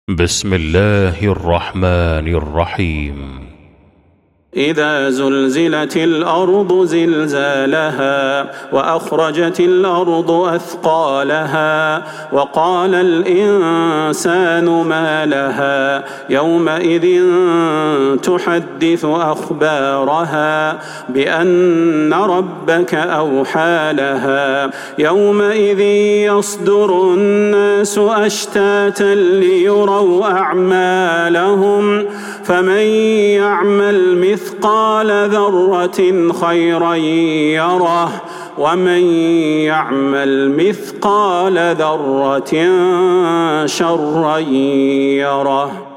بسم الله الرحمن الرحيم. إذا زلزلت الأرض زلزالها وأخرجت الأرض أثقالها وقال الإنسان ما لها يومئذ تحدث أخبارها بأن ربك أوحى لها يومئذ يصدر الناس أشتاتا ليروا أعمالهم فمن يعمل مثقال ذرة خيرا يره ومن يعمل مثقال ذرة شرا يره.